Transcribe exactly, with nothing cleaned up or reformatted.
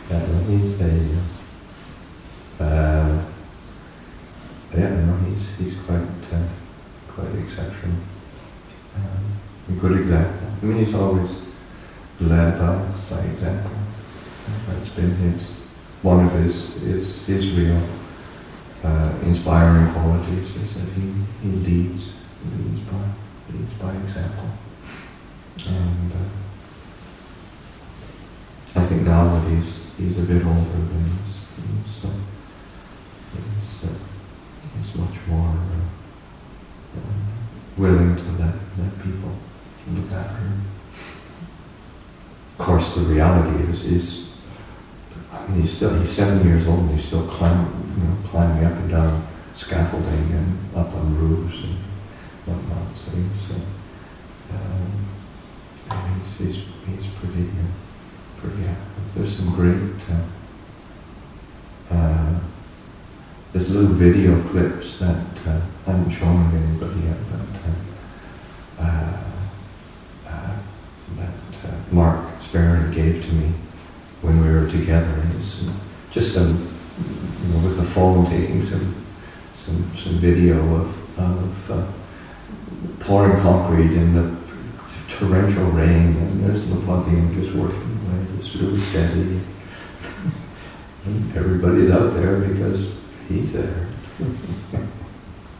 Yeah, no, he's a, uh, yeah, no, he's, he's quite, uh, quite exceptional. Um, a good example. I mean, he's always led by, by example. That's been his, one of his, his, his real uh, inspiring qualities is that he, he leads, leads by, leads by example. And uh, I think now that he's, he's a bit older, then he's, he's, uh, he's, uh, he's much more uh, uh, willing to let, let people look after him. Of course, the reality is, is I mean, he's still, he's seven years old and he's still climbing, you know, climbing up and down scaffolding and up on roofs and whatnot. So he's, uh, um, he's, he's, he's pretty, uh, pretty active. There's some great, uh, uh, there's little video clips that uh, I haven't shown anybody yet, but uh, uh, uh, that uh, Mark Sperry gave to me when we were together. And it's just some, you know, with the phone taking some some some video of, of uh, pouring concrete in the torrential rain, and there's the plug-in just working away. It's really steady. And everybody's out there because he's there.